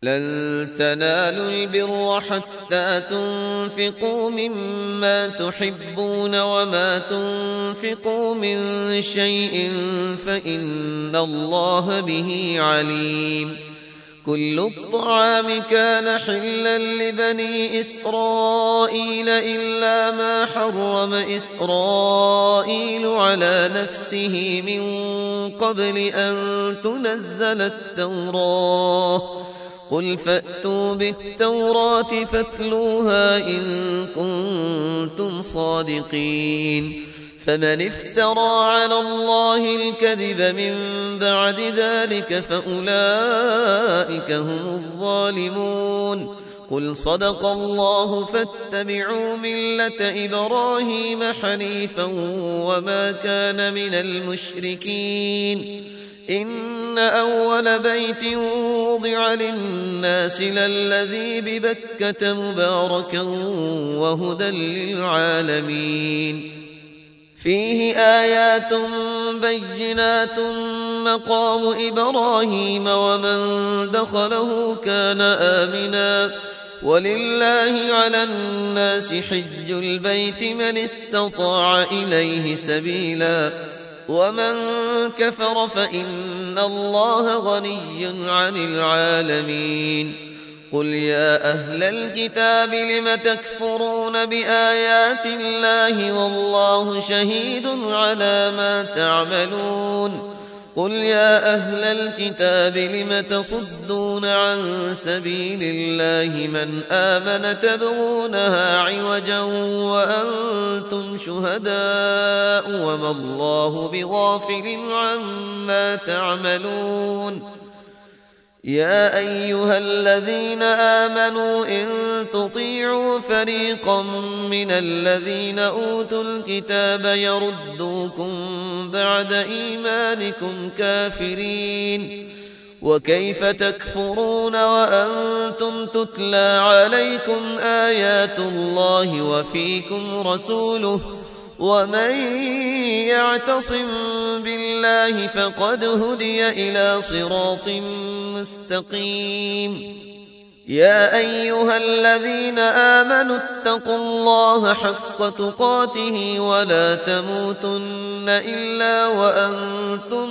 لن تنالوا البر حتى تنفقوا مما تحبون وما تنفقوا من شيء فإن الله به عليم. كل الطعام كان حلا لبني إسرائيل إلا ما حرم إسرائيل على نفسه من قبل أن تنزل التوراة. قل فأتوا بالتوراة فاتلوها إن كنتم صادقين. فمن افترى على الله الكذب من بعد ذلك فأولئك هم الظالمون. قل صدق الله فاتبعوا ملة إبراهيم حنيفا وما كان من المشركين. إن أول بيت وضع للناس للذي ببكة مباركا وهدى للعالمين. فيه آيات بينات مقام إبراهيم ومن دخله كان آمنا. ولله على الناس حج البيت من استطاع إليه سبيلا ومن كفر فإن الله غني عن العالمين. قل يا أهل الكتاب لم تكفرون بآيات الله والله شهيد على ما تعملون. قل يا أهل الكتاب لم تصدون عن سبيل الله من آمن تبغونها عوجا وأنتم شهداء وما الله بغافل عما تعملون. يا أيها الذين آمنوا إن تطيعوا فريقا من الذين أوتوا الكتاب يردوكم بعد إيمانكم كافرين. وكيف تكفرون وأنتم تتلى عليكم آيات الله وفيكم رسوله ومن يعتصم بالله فقد هدي إلى صراط مستقيم. يا أيها الذين آمنوا اتقوا الله حق تقاته ولا تموتن إلا وأنتم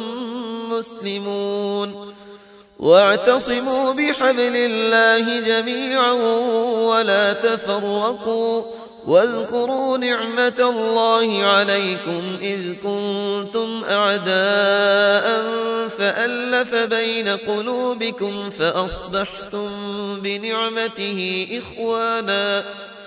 مسلمون. واعتصموا بحبل الله جميعا ولا تفرقوا. واذكروا نعمة الله عليكم إذ كنتم أعداء فألف بين قلوبكم فأصبحتم بنعمته إخوانا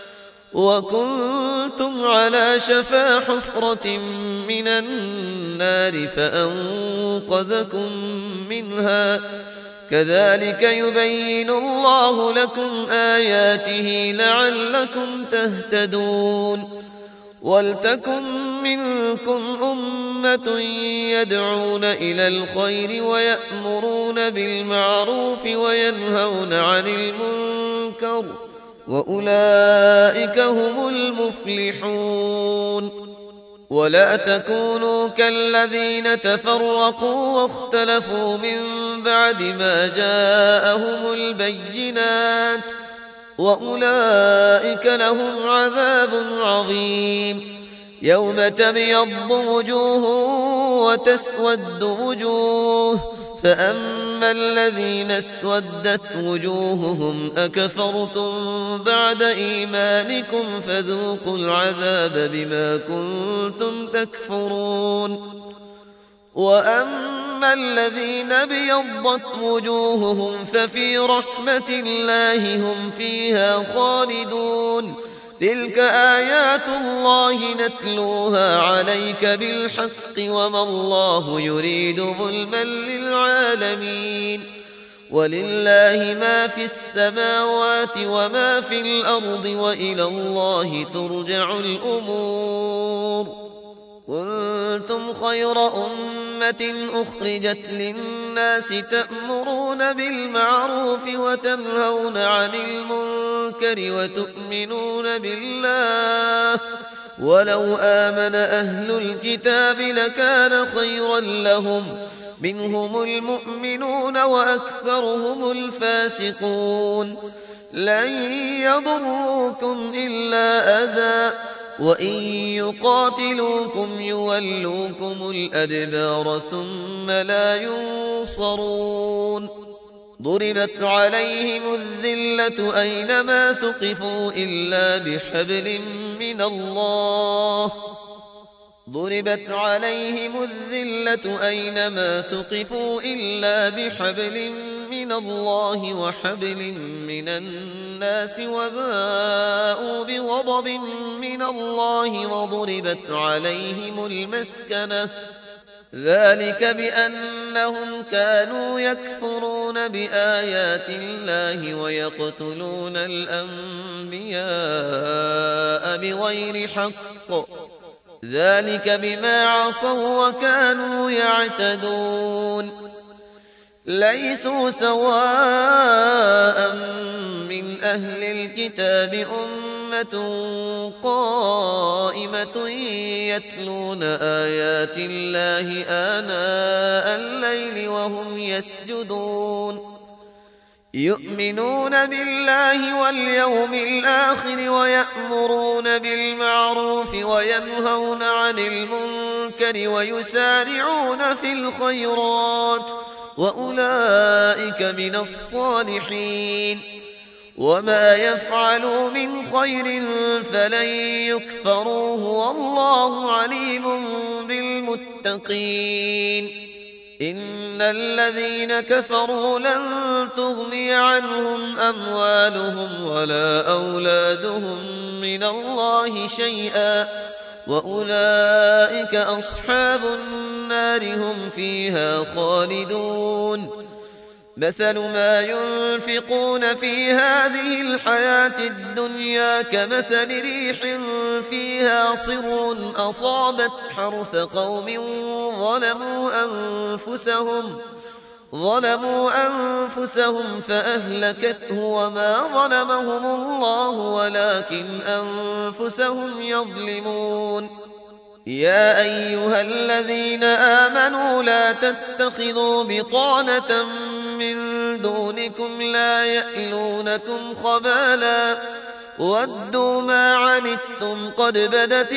وكنتم على شفا حفرة من النار فأنقذكم منها. كذلك يبين الله لكم آياته لعلكم تهتدون. ولتكن منكم أمة يدعون إلى الخير ويأمرون بالمعروف وينهون عن المنكر وأولئك هم المفلحون. ولا تكونوا كالذين تفرقوا واختلفوا من بعد ما جاءهم البينات وأولئك لهم عذاب عظيم. يوم تبيض وجوه وتسود وجوه فأما الذين اسودت وجوههم أكفرتم بعد إيمانكم فذوقوا العذاب بما كنتم تكفرون. وأما الذين ابيضت وجوههم ففي رحمة الله هم فيها خالدون. تلك آيات الله نتلوها عليك بالحق وما الله يريد ظلما للعالمين. ولله ما في السماوات وما في الأرض وإلى الله ترجع الأمور. كنتم خير أمة أخرجت للناس تأمرون بالمعروف وتنهون عن المنكر وتؤمنون بالله. ولو آمن أهل الكتاب لكان خيرا لهم منهم المؤمنون وأكثرهم الفاسقون. لن يضروكم إلا أذى وإن يقاتلوكم يولوكم الأدبار ثم لا ينصرون. ضربت عليهم الذلة أينما ثقفوا إلا بحبل من الله ضربت عليهم الذلة أينما ثقفوا إلا بحبل من الله وحبل من الناس وباءوا بغضب من الله وضربت عليهم المسكنة ذلك بأنهم كانوا يكفرون بآيات الله ويقتلون الأنبياء بغير حق ذلك بما عصوا وكانوا يعتدون. ليسوا سواء من أهل الكتاب أمة قائمة يتلون آيات الله آناء الليل وهم يسجدون يؤمنون بالله واليوم الآخر ويأمرون بالمعروف وينهون عن المنكر ويسارعون في الخيرات وأولئك من الصالحين. وما يفعلوا من خير فلن يكفروه والله عليم بالمتقين. إن الذين كفروا لن تغني عنهم أموالهم ولا أولادهم من الله شيئا وأولئك أصحاب النار هم فيها خالدون. مثل ما ينفقون في هذه الحياة الدنيا كمثل ريح فيها صر أصابت حرث قوم ظلموا أنفسهم فأهلكته وما ظلمهم الله ولكن أنفسهم يظلمون. يا أيها الذين آمنوا لا تتخذوا بطانة من دونكم لا يألونكم خبالا ودوا ما عنتم قد بدت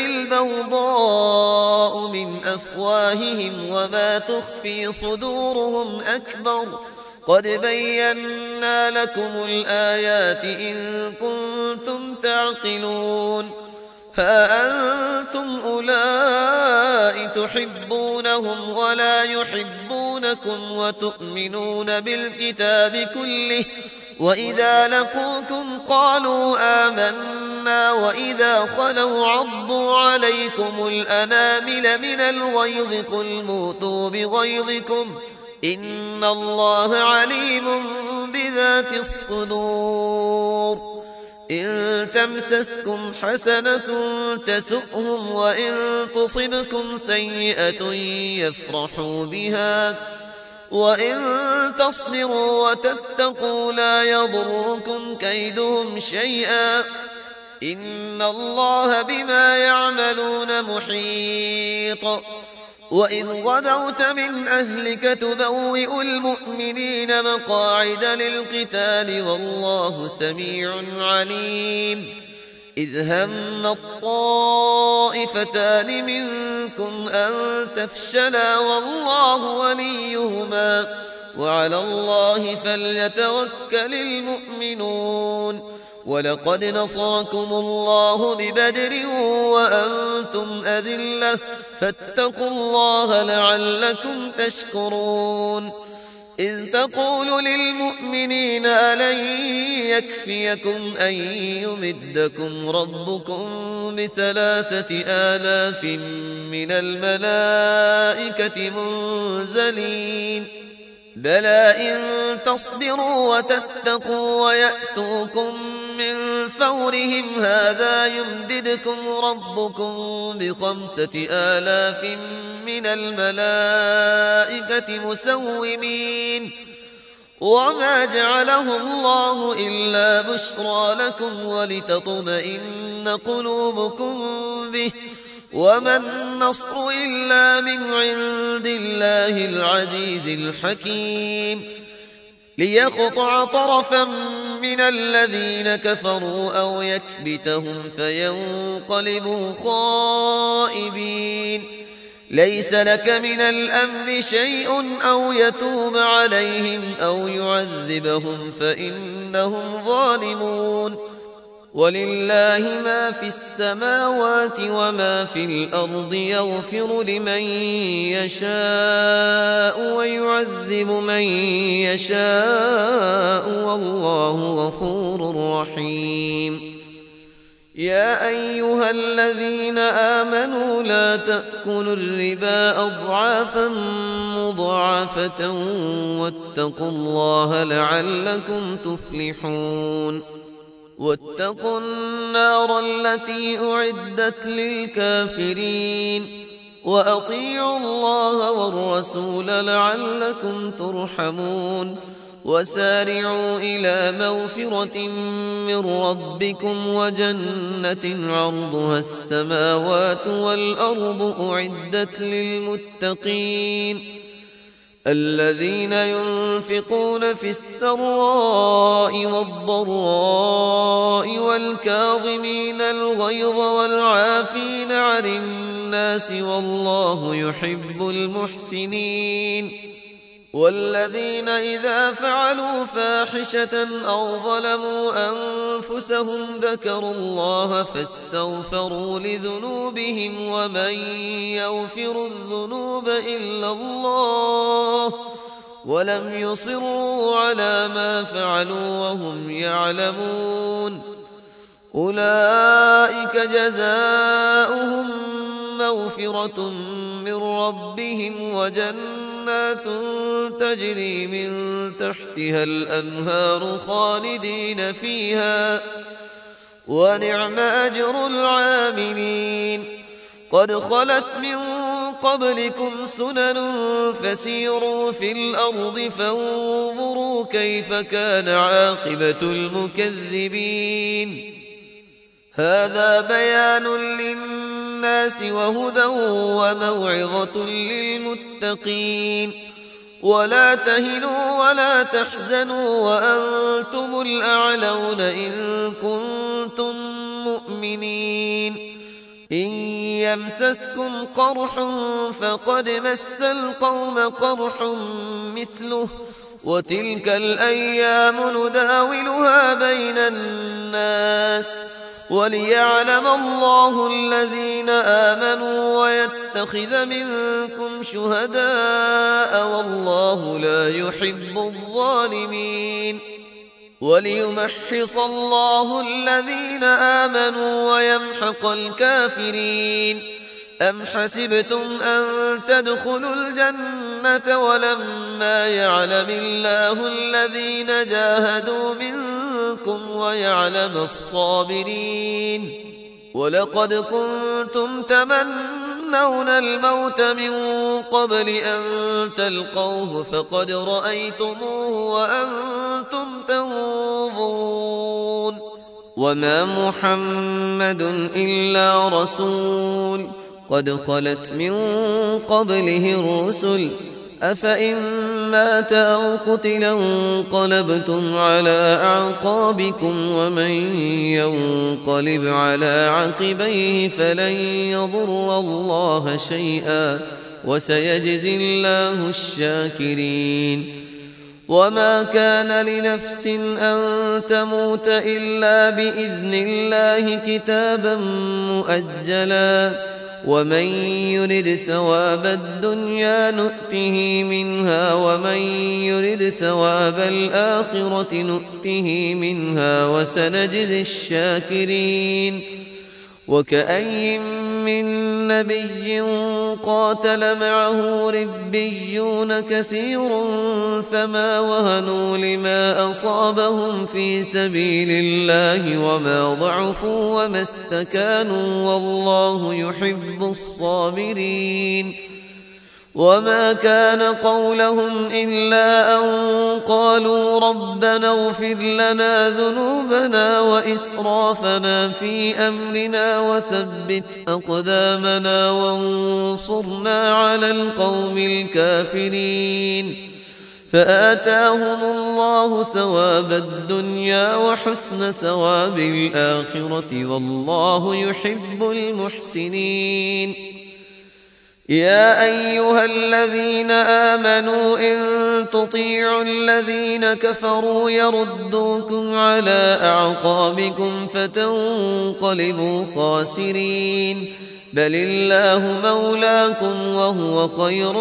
البغضاء من أفواههم وما تخفي صدورهم أكبر قد بينا لكم الآيات إن كنتم تعقلون. ها أنتم أولئك تحبونهم ولا يحبونكم وتؤمنون بالكتاب كله وإذا لقوكم قالوا آمنا وإذا خلوا عضوا عليكم الأنامل من الغيظ قل موتوا بغيظكم إن الله عليم بذات الصدور. إن تمسسكم حسنة تسؤهم وإن تصبكم سيئة يفرحوا بها وإن تصبروا وتتقوا لا يضركم كيدهم شيئا إن الله بما يعملون محيط. وإذ غدوت من أهلك تبوئ المؤمنين مقاعد للقتال والله سميع عليم. إذ هم الطائفتان منكم أن تفشلا والله وليهما وعلى الله فليتوكل المؤمنون. ولقد نصركم الله ببدر وأنتم أذلة فاتقوا الله لعلكم تشكرون. إذ تقول للمؤمنين ألن يكفيكم أن يمدكم ربكم ب3,000 من الملائكة منزلين بلى إن تصبروا وتتقوا ويأتوكم من فورهم هذا يمددكم ربكم ب5,000 من الملائكة مسومين وما جعله الله إلا بشرى لكم ولتطمئن قلوبكم به وما النصر إلا من عند الله العزيز الحكيم ليقطع طرفا من الذين كفروا أو يكبتهم فينقلبوا خائبين ليس لك من الأمر شيء أو يتوب عليهم أو يعذبهم فإنهم ظالمون ولله ما في السماوات وما في الأرض يغفر لمن يشاء ويعذب من يشاء والله غفور رحيم يا أيها الذين آمنوا لا تأكلوا الربا أضعافا مضاعفة واتقوا الله لعلكم تفلحون واتقوا النار التي أعدت للكافرين وأطيعوا الله والرسول لعلكم ترحمون وسارعوا إلى مغفرة من ربكم وجنة عرضها السماوات والأرض أعدت للمتقين الذين ينفقون في السراء والضراء والكاظمين الغيظ والعافين عن الناس والله يحب المحسنين والذين إذا فعلوا فاحشة أو ظلموا أنفسهم ذكروا الله فاستغفروا لذنوبهم ومن يغفر الذنوب إلا الله ولم يصروا على ما فعلوا وهم يعلمون أولئك جزاؤهم مغفرة من ربهم وجنات تجري من تحتها الأنهار خالدين فيها ونعم أجر العاملين قد خلت من قبلكم سنن فسيروا في الأرض فانظروا كيف كان عاقبة المكذبين هذا بيان للناس وهدى وموعظة للمتقين ولا تهنوا ولا تحزنوا وأنتم الأعلون إن كنتم مؤمنين إن يمسسكم قرح فقد مس القوم قرح مثله وتلك الأيام نداولها بين الناس وليعلم الله الذين آمنوا ويتخذ منكم شهداء والله لا يحب الظالمين وليمحص الله الذين آمنوا ويمحق الكافرين أم حسبتم أن تدخلوا الجنة ولما يعلم الله الذين جاهدوا منكم ويعلم الصابرين ولقد كنتم تمنون الموت من قبل أن تلقوه فقد رأيتموه وأنتم تنظرون وما محمد إلا رسول قد خلت من قبله الرسل أفإن مات أو قتل انقلبتم على أعقابكم ومن ينقلب على عقبيه فلن يضر الله شيئا وسيجزي الله الشاكرين وما كان لنفس أن تموت إلا بإذن الله كتابا مؤجلا ومن يرد ثواب الدنيا نؤته منها ومن يرد ثواب الآخرة نؤته منها وسنجزي الشاكرين وكأي من نبي قاتل معه ربيون كثير فما وهنوا لما أصابهم في سبيل الله وما ضعفوا وما استكانوا والله يحب الصابرين وما كان قولهم إلا أن قالوا ربنا اغفر لنا ذنوبنا وإسرافنا في أمرنا وثبت أقدامنا وانصرنا على القوم الكافرين. فآتاهم الله ثواب الدنيا وحسن ثواب الآخرة والله يحب المحسنين. يا أيها الذين آمنوا إن تطيعوا الذين كفروا يردوكم على أعقابكم فتنقلبوا خاسرين. بل الله مولاكم وهو خير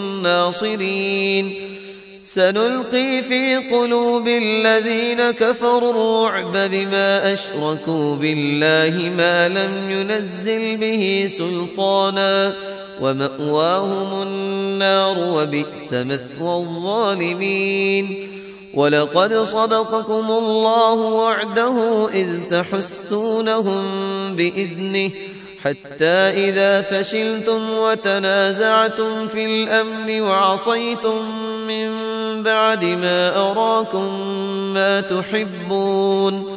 الناصرين. سنلقي في قلوب الذين كفروا الرعب بما أشركوا بالله ما لم ينزل به سلطانا ومأواهم النار وبئس مثوى الظالمين. ولقد صدقكم الله وعده إذ تحسونهم بإذنه حتى إذا فشلتم وتنازعتم في الأمر وعصيتم من بعد ما أراكم ما تحبون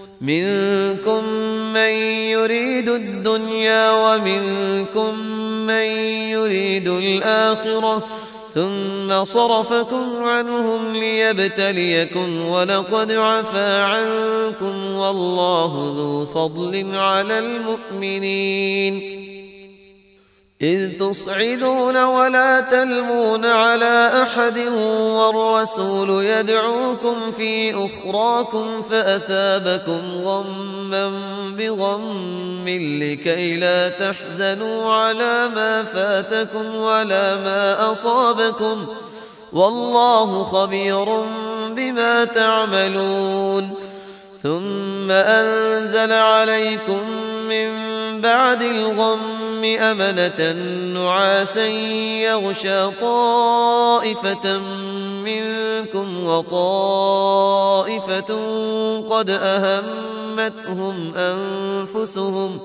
منكم من يريد الدنيا ومنكم من يريد الآخرة ثم صرفكم عنهم ليبتليكم ولقد عفا عنكم والله ذو فضل على المؤمنين. إذ تصعدون ولا تلمون على أحد والرسول يدعوكم في أخراكم فأثابكم غما بغم لكي لا تحزنوا على ما فاتكم ولا ما أصابكم والله خبير بما تعملون. ثم أنزل عليكم من بعد الغم أمنة نعاسا يغشى طائفة منكم وطائفة قد أهمتهم أنفسهم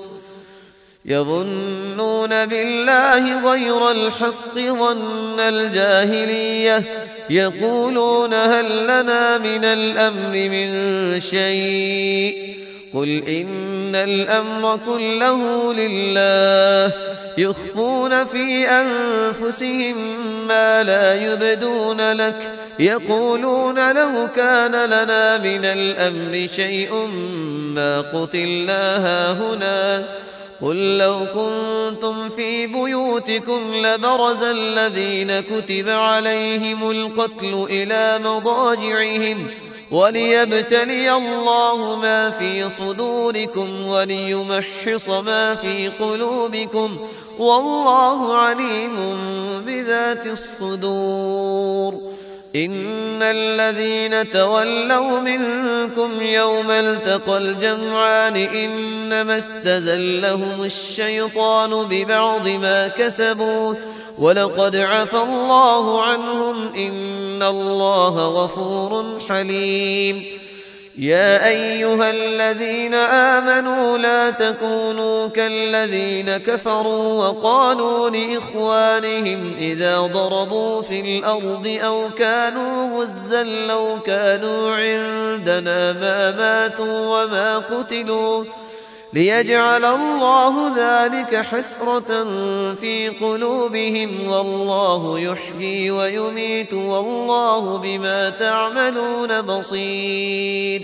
يظنون بالله غير الحق ظن الجاهلية يقولون هل لنا من الأمر من شيء قل إن الأمر كله لله يخفون في أنفسهم ما لا يبدون لك يقولون لو كان لنا من الأمر شيء ما قتلنا هاهنا قل لو كنتم في بيوتكم لبرز الذين كتب عليهم القتل إلى مضاجعهم وليبتلي الله ما في صدوركم وليمحص ما في قلوبكم والله عليم بذات الصدور. إن الذين تولوا منكم يوم التقى الجمعان إنما استزلهم الشيطان ببعض ما كسبوا ولقد عفى الله عنهم إن الله غفور حليم. يا أيها الذين آمنوا لا تكونوا كالذين كفروا وقالوا لإخوانهم إذا ضربوا في الأرض أو كانوا غزا لو كانوا عندنا ما ماتوا وما قتلوا ليجعل الله ذلك حسرة في قلوبهم والله يحيي ويميت والله بما تعملون بصير.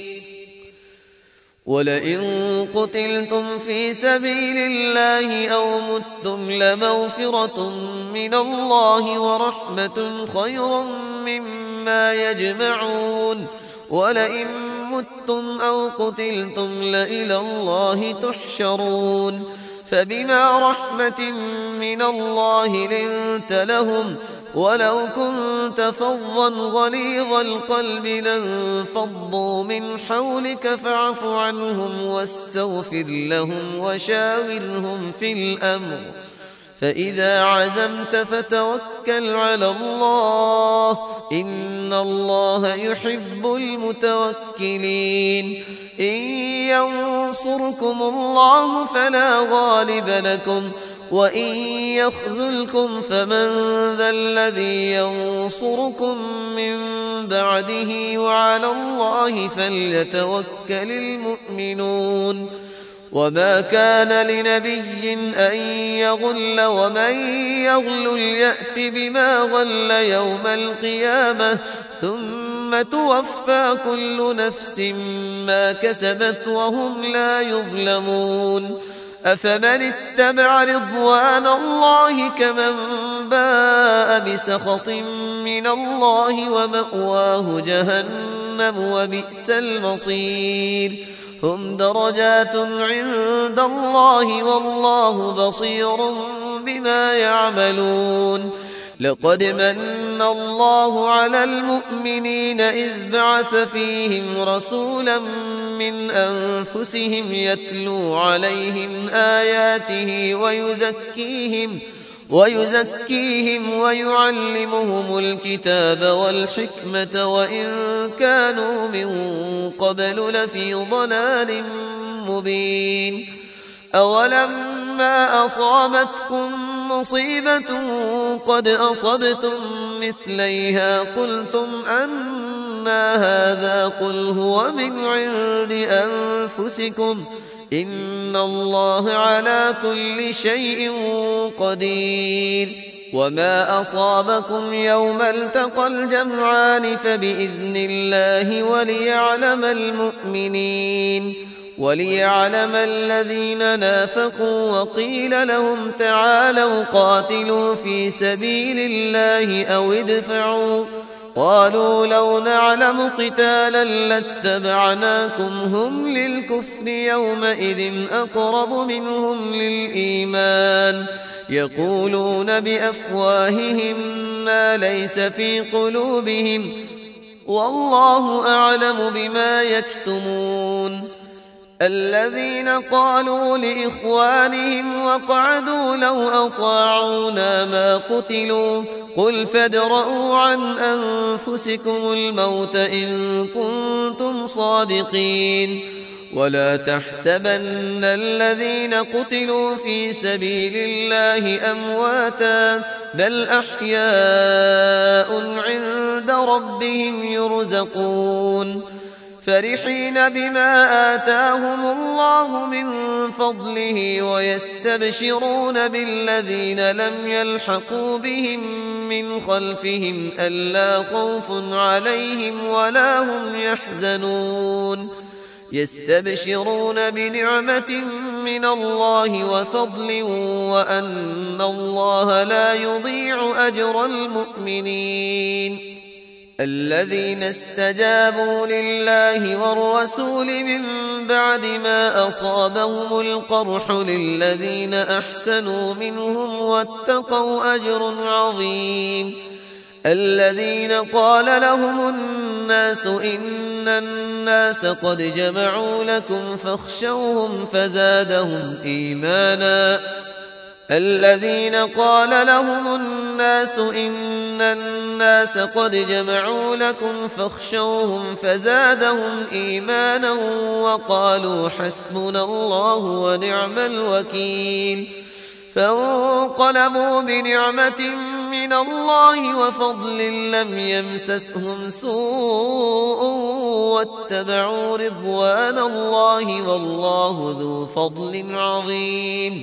ولئن قتلتم في سبيل الله أو متم لمغفرة من الله ورحمة خير مما يجمعون. ولئن متم أو قتلتم لإلى الله تحشرون. فبما رحمة من الله لنت لهم ولو كنت فظا غليظ القلب لانفضوا من حولك فاعف عنهم واستغفر لهم وشاورهم في الأمر فإذا عزمت فتوكل على الله إن الله يحب المتوكلين. إن ينصركم الله فلا غالب لكم وإن يخذلكم فمن ذا الذي ينصركم من بعده وعلى الله فليتوكل المؤمنون وما كان لنبي أن يغل ومن يغل يأت بما غل يوم القيامة ثم توفى كل نفس ما كسبت وهم لا يظلمون أفمن اتبع رضوان الله كمن باء بسخط من الله ومأواه جهنم وبئس المصير هم درجات عند الله والله بصير بما يعملون لقد من الله على المؤمنين إذ بعث فيهم رسولا من أنفسهم يتلو عليهم آياته ويزكيهم ويعلمهم الكتاب والحكمة وإن كانوا من قبل لفي ضلال مبين أولما أصابتكم مصيبة قد أصبتم مثليها قلتم أنى هذا قل هو من عند أنفسكم إن الله على كل شيء قدير وما أصابكم يوم التقى الجمعان فبإذن الله وليعلم الذين نافقوا وقيل لهم تعالوا قاتلوا في سبيل الله أو ادفعوا قالوا لو نعلم قتالا لاتبعناكم هم للكفر يومئذ أقرب منهم للإيمان يقولون بأفواههم ما ليس في قلوبهم والله أعلم بما يكتمون الذين قالوا لإخوانهم وقعدوا لو أطاعونا ما قتلوا قل فادرءوا عن أنفسكم الموت إن كنتم صادقين ولا تحسبن الذين قتلوا في سبيل الله أمواتا بل أحياء عند ربهم يرزقون فرحين بما آتاهم الله من فضله ويستبشرون بالذين لم يلحقوا بهم من خلفهم ألا خوف عليهم ولا هم يحزنون يستبشرون بنعمة من الله وفضل وأن الله لا يضيع أجر المؤمنين الذين استجابوا لله والرسول من بعد ما أصابهم القرح للذين أحسنوا منهم واتقوا أجر عظيم الذين قال لهم الناس إن الناس قد جمعوا لكم فاخشوهم فزادهم إيمانا الذين قال لهم الناس إن الناس قد جمعوا لكم فاخشوهم فزادهم إيمانا وقالوا حسبنا الله ونعم الوكيل فانقلبوا بنعمة من الله وفضل لم يمسسهم سوء واتبعوا رضوان الله والله ذو فضل عظيم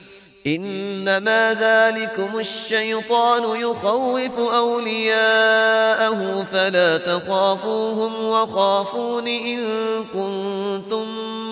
إنما ذلكم الشيطان يخوف أولياءه فلا تخافوهم وخافون إن كنتم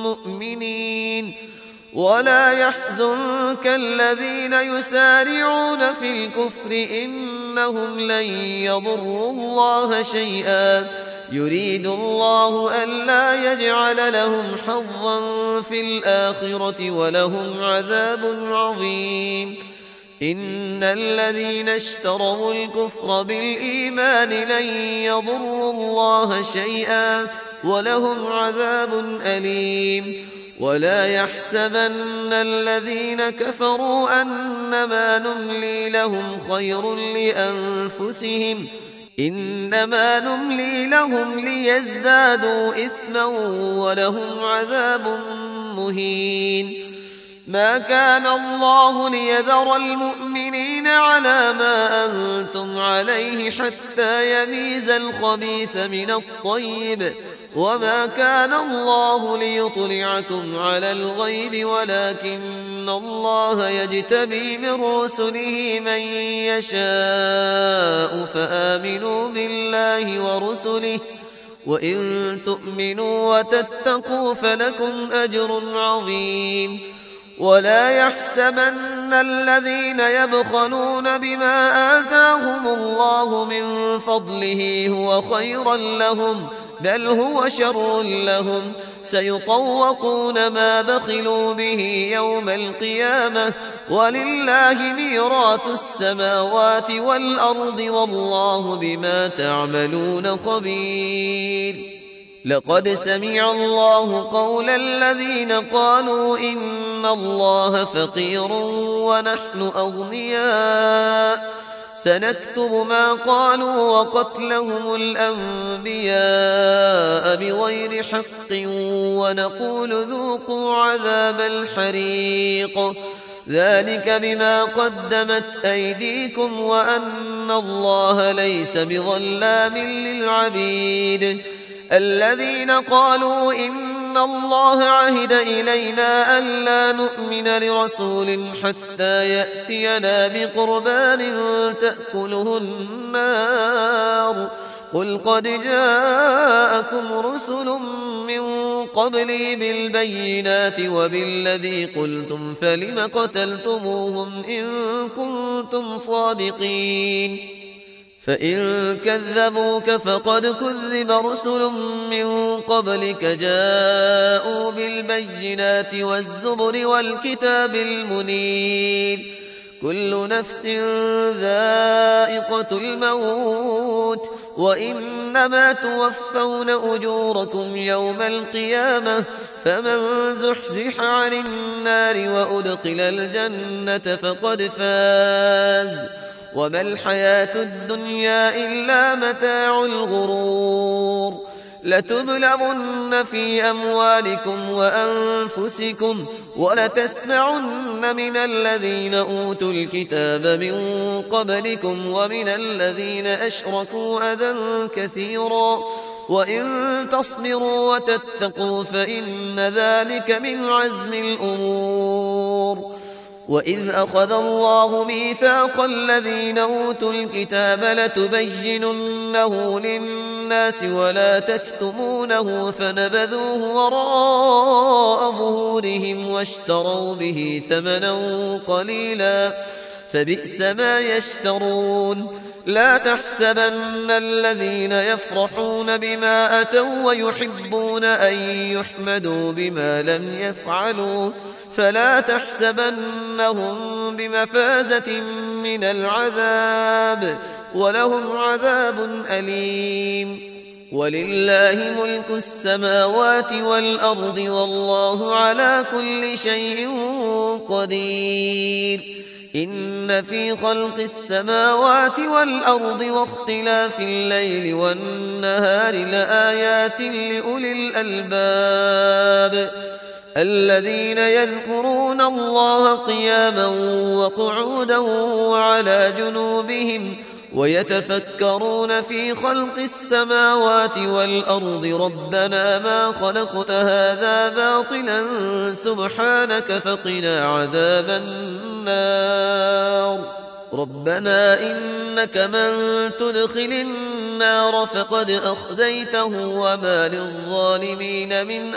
مؤمنين ولا يحزنك الذين يسارعون في الكفر إنهم لن يضروا الله شيئا يريد الله ألا يجعل لهم حظا في الآخرة ولهم عذاب عظيم إن الذين اشتروا الكفر بالإيمان لن يضروا الله شيئا ولهم عذاب أليم ولا يحسبن الذين كفروا أنما نملي لهم خير لأنفسهم إنما نملي لهم ليزدادوا إثما ولهم عذاب مهين ما كان الله ليذر المؤمنين على ما أنتم عليه حتى يميز الخبيث من الطيب، وما كان الله ليطلعكم على الغيب ولكن الله يجتبي من رسله من يشاء فآمنوا بالله ورسله وإن تؤمنوا وتتقوا فلكم أجر عظيم. ولا يحسبن الذين يبخلون بما آتاهم الله من فضله هو خيرا لهم بل هو شر لهم، سيطوقون ما بخلوا به يوم القيامة ولله ميراث السماوات والأرض والله بما تعملون خبير. لقد سمع الله قول الذين قالوا إن الله فقير ونحن أغنياء، سنكتب ما قالوا وقتلهم الأنبياء بغير حق ونقول ذوقوا عذاب الحريق، ذلك بما قدمت أيديكم وأن الله ليس بظلام للعبيد. الذين قالوا إن الله عهد إلينا ألا نؤمن لرسول حتى يأتينا بقربان تأكله النار، قل قد جاءكم رسل من قبلي بالبينات وبالذي قلتم فلم قتلتموهم إن كنتم صادقين. فإن كذبوك فقد كذب رسل من قبلك جاءوا بالبينات والزبر والكتاب المنير، كل نفس ذائقة الموت وإنما توفون أجوركم يوم القيامة، فمن زحزح عن النار وأدخل الجنة فقد فاز، وما الحياة الدنيا إلا متاع الغرور. لتبلغن في أموالكم وأنفسكم ولتسمعن من الذين أوتوا الكتاب من قبلكم ومن الذين أشركوا أذى كثيرا، وإن تصبروا وتتقوا فإن ذلك من عزم الأمور. وإذ أخذ الله ميثاق الذين أوتوا الكتاب لتبيننه للناس ولا تكتمونه فنبذوه وراء ظهورهم واشتروا به ثمنا قليلا فبئس ما يشترون. لا تحسبن الذين يفرحون بما أتوا ويحبون أن يحمدوا بما لم يفعلوا فلا تحسبنهم بمفازة من العذاب ولهم عذاب أليم. ولله ملك السماوات والأرض والله على كل شيء قدير. إن في خلق السماوات والأرض واختلاف الليل والنهار لآيات لأولي الألباب الذين يذكرون الله قياما وقعودا وعلى جنوبهم ويتفكرون في خلق السماوات والأرض ربنا ما خلقت هذا باطلا سبحانك فقنا عذاب النار. ربنا إنك من تدخل النار فقد أخزيته وما للظالمين من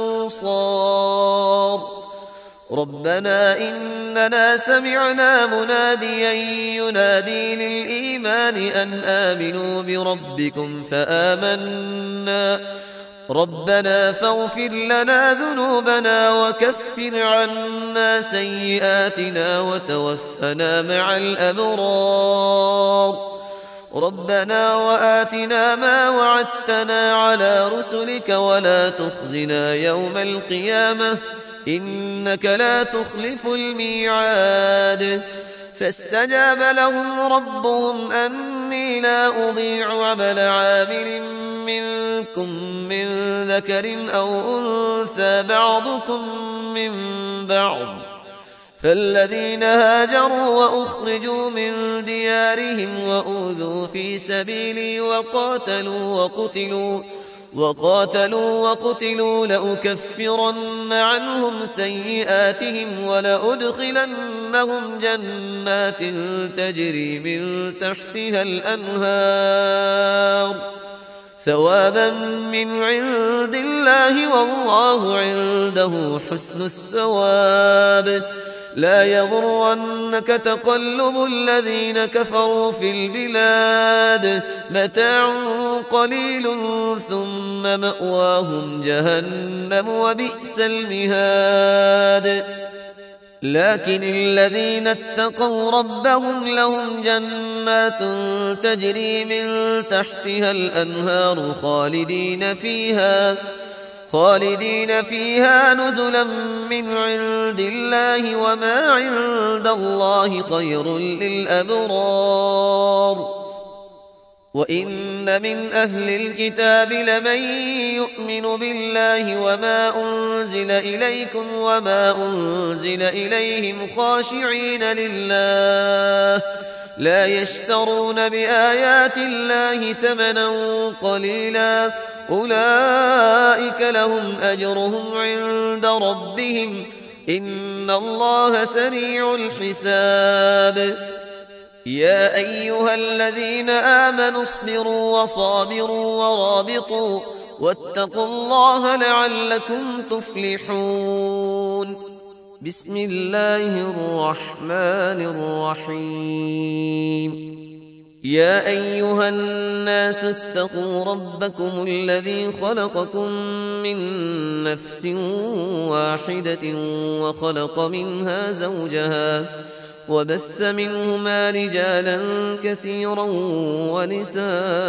أنصار. ربنا إننا سمعنا مناديا ينادي للإيمان أن آمنوا بربكم فآمنا ربنا فاغفر لنا ذنوبنا وكفر عنا سيئاتنا وتوفنا مع الأبرار. ربنا وآتنا ما وعدتنا على رسلك ولا تخزنا يوم القيامة إنك لا تخلف الميعاد. فاستجاب لهم ربهم أني لا أضيع عمل عامل منكم من ذكر أو أنثى بعضكم من بعض فالذين هاجروا وأخرجوا من ديارهم وأوذوا في سبيلي وقاتلوا وقتلوا لأكفرن عنهم سيئاتهم ولأدخلنهم جنات تجري من تحتها الأنهار ثوابا من عند الله والله عنده حسن الثواب. لا يغرنك تقلب الذين كفروا في البلاد متاع قليل ثم مأواهم جهنم وبئس المهاد. لكن الذين اتقوا ربهم لهم جنات تجري من تحتها الأنهار خالدين فيها نزلا من عند الله وما عند الله خير للأبرار. وإن من أهل الكتاب لمن يؤمن بالله وما أنزل إليكم وما أنزل إليهم خاشعين لله لا يشترون بآيات الله ثمنا قليلا أولئك لهم أجرهم عند ربهم إن الله سريع الحساب. يا أيها الذين آمنوا اصبروا وصابروا ورابطوا واتقوا الله لعلكم تفلحون. بسم الله الرحمن الرحيم. يا أيها الناس اتقوا ربكم الذي خلقكم من نفس واحدة وخلق منها زوجها وبث منهما رجالا كثيرا ونساء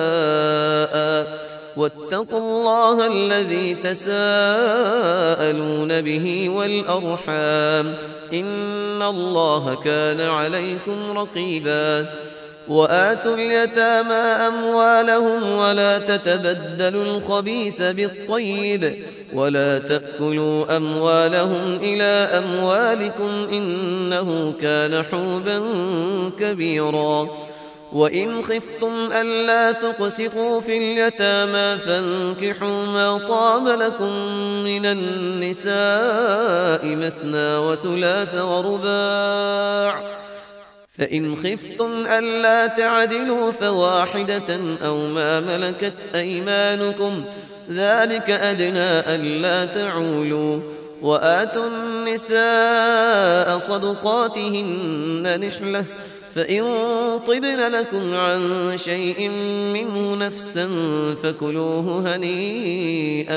واتقوا الله الذي تساءلون به والأرحام إن الله كان عليكم رقيبا. وآتوا اليتامى أموالهم ولا تتبدلوا الخبيث بالطيب ولا تأكلوا أموالهم إلى أموالكم إنه كان حوبا كبيرا. وإن خفتم ألا تقسطوا في اليتامى فانكحوا ما طاب لكم من النساء مثنى وثلاث ورباع فإن خفتم ألا تعدلوا فواحدة أو ما ملكت أيمانكم ذلك أدنى ألا تعولوا. وآتوا النساء صدقاتهن نحلة فإن طبن لكم عن شيء منه نفسا فكلوه هنيئا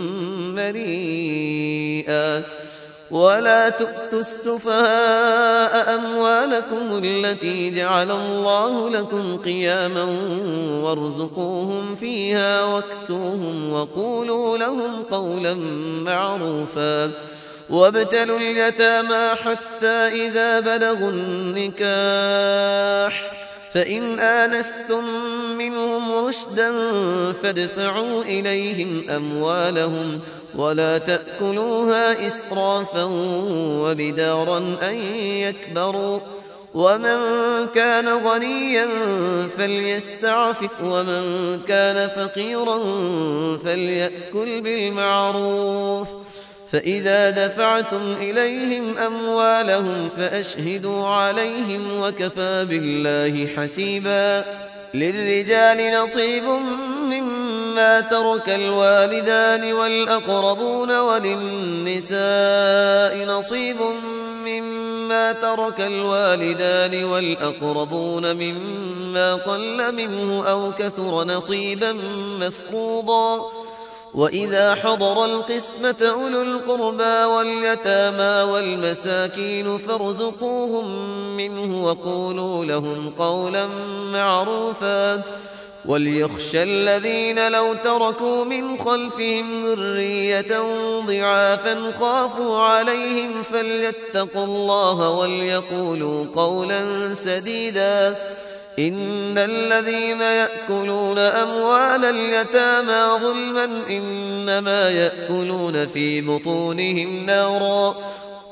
مريئا. ولا تؤتوا السفهاء أموالكم التي جعل الله لكم قياما وارزقوهم فيها واكسوهم وقولوا لهم قولا معروفا. وابتلوا اليتامى حتى إذا بلغوا النكاح فإن آنستم منهم رشدا فادفعوا إليهم أموالهم ولا تأكلوها إسرافا وبدارا أن يكبروا. ومن كان غنيا فليستعفف ومن كان فقيرا فليأكل بالمعروف. فإذا دفعتم إليهم أموالهم فأشهدوا عليهم وكفى بالله حسيبا. للرجال نصيب مما ترك الوالدان والأقربون وللنساء نصيب مما ترك الوالدان والأقربون مما قل منه أو كثر نصيبا مفروضا. وإذا حضر القسمة أولو القربى واليتامى والمساكين فارزقوهم منه وقولوا لهم قولا معروفا. وليخشى الذين لو تركوا من خلفهم ذرية ضعافا خافوا عليهم فليتقوا الله وليقولوا قولا سديدا. إن الذين يأكلون أموال اليتامى ظلما إنما يأكلون في بطونهم نارا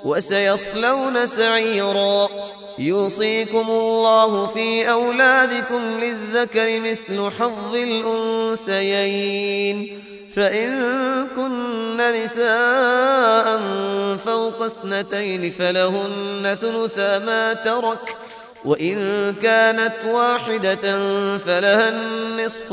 وسيصلون سعيرا. يوصيكم الله في أولادكم للذكر مثل حظ الأنثيين، فإن كن نساء فوق 2 فلهن ثلثا ما ترك، وإن كانت واحدة فلها النصف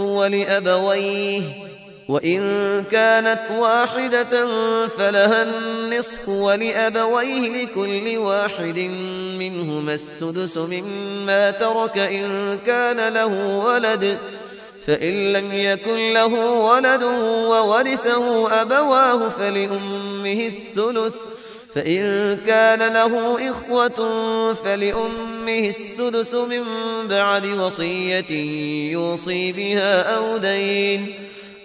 ولأبويه لكل واحد منهما السدس مما ترك إن كان له ولد، فإن لم يكن له ولد وورثه أبواه فلأمه الثلث، فإن كان له إخوة فلأمه السدس من بعد وصية يوصي بها أو دين.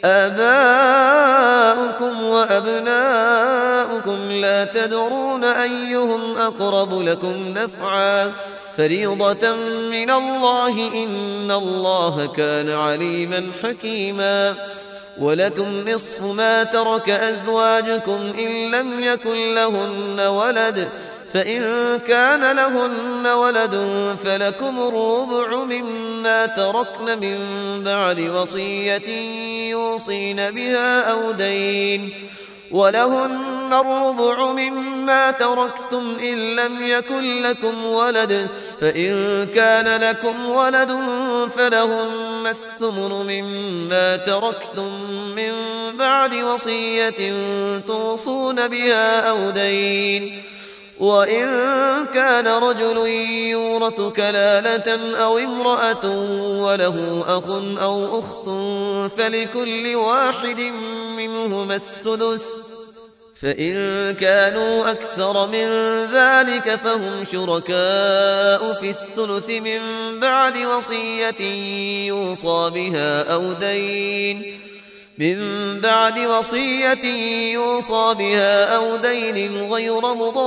آباؤكم وأبناؤكم لا تدرون أيهم أقرب لكم نفعا، فريضة من الله، إن الله كان عليما حكيما. ولكم نصف ما ترك أزواجكم إن لم يكن لهن ولد، فإن كان لهن ولد فلكم الربع مما تركن من بعد وصية يوصين بها أو دين، ولهن الربع مما تركتم إن لم يكن لكم ولد، فإن كان لكم ولد فلهن الثمن مما تركتم من بعد وصية توصون بها أو دين. وإن كان رجل يورث كلالة أو امرأة وله أخ أو أخت فلكل واحد منهما السدس، فإن كانوا أكثر من ذلك فهم شركاء في الثلث من بعد وصية يوصى بها أو دين غير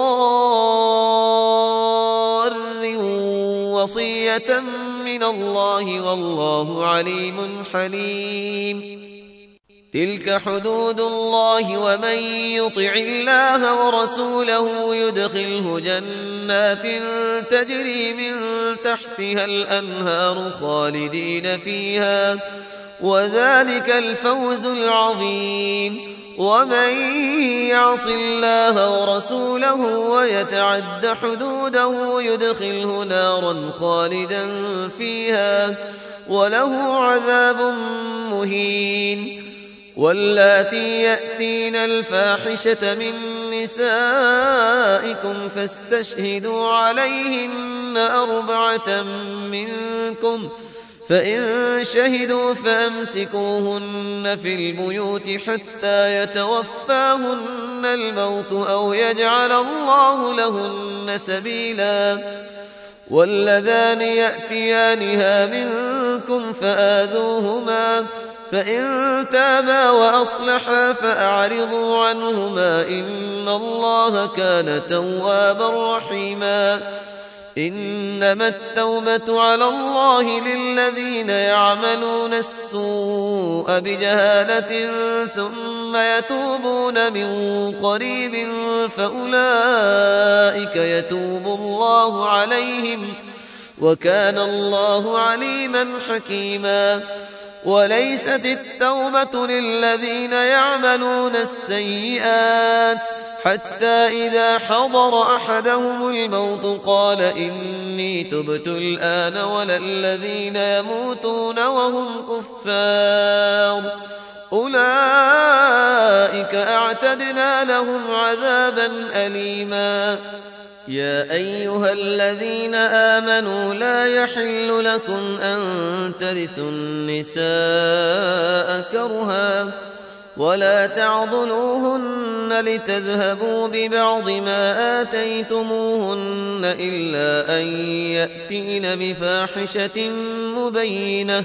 مضار، وصية من الله والله عليم حليم. تلك حدود الله، ومن يطع الله ورسوله يدخله جنات تجري من تحتها الأنهار خالدين فيها، وذلك الفوز العظيم. ومن يعص الله ورسوله ويتعد حدوده يدخله نارا خالدا فيها وله عذاب مهين. واللاتي يأتين الفاحشة من نسائكم فاستشهدوا عليهن 4 منكم، فإن شهدوا فأمسكوهن في البيوت حتى يتوفاهن الموت أو يجعل الله لهن سبيلا. واللذان يأتيانها منكم فآذوهما، فإن تابا وأصلحا فأعرضوا عنهما، إن الله كان توابا رحيما. إنما التوبة على الله للذين يعملون السوء بجهالة ثم يتوبون من قريب فأولئك يتوب الله عليهم، وكان الله عليما حكيما. وليست التوبة للذين يعملون السيئات حتى إذا حضر أحدهم الموت قال إني تبت الآن، ولا الذين يموتون وهم كفار أولئك أعتدنا لهم عذابا أليما. يا أيها الذين آمنوا لا يحل لكم أن ترثوا النساء كرها ولا تعضلوهن لتذهبوا ببعض ما آتيتموهن إلا أن يأتين بفاحشة مبينة،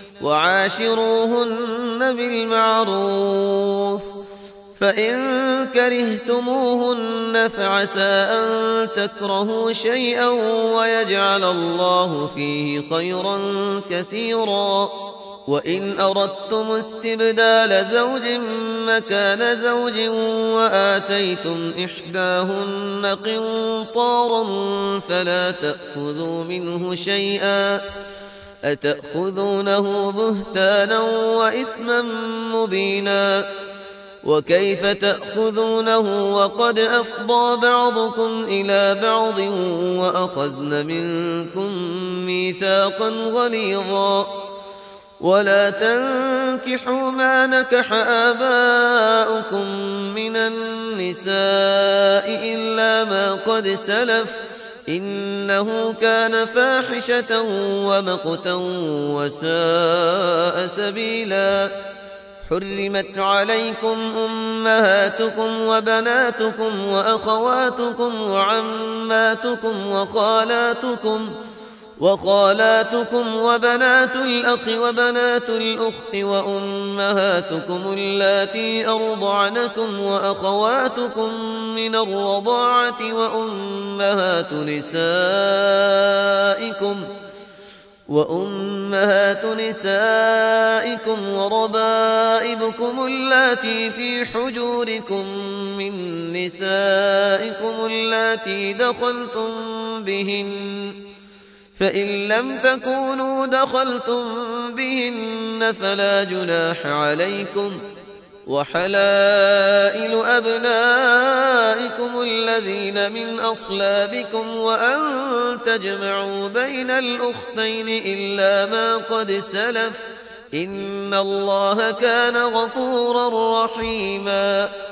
وعاشروهن بالمعروف، فإن كرهتموهن فعسى أن تكرهوا شيئا ويجعل الله فيه خيرا كثيرا. وإن أردتم استبدال زوج مكان زوج وآتيتم إحداهن قنطارا فلا تأخذوا منه شيئا أتأخذونه بهتانا وإثما مبينا وكيف تأخذونه وقد أفضى بعضكم إلى بعض وأخذن منكم ميثاقا غليظا ولا تنكحوا ما نكح آباؤكم من النساء إلا ما قد سلف إنه كان فاحشة ومقتا وساء سبيلا حرمت عليكم أمهاتكم وبناتكم وأخواتكم وعماتكم وخالاتكم وبنات الأخ وبنات الأخت وأمهاتكم اللاتي أرضعنكم وأخواتكم من الرضاعة وأمهات نسائكم وربائبكم اللاتي في حجوركم من نسائكم اللاتي دخلتم بهن فإن لم تكونوا دخلتم بهن فلا جناح عليكم وحلائل أبنائكم الذين من أصلابكم وأن تجمعوا بين الأختين إلا ما قد سلف إن الله كان غفورا رحيما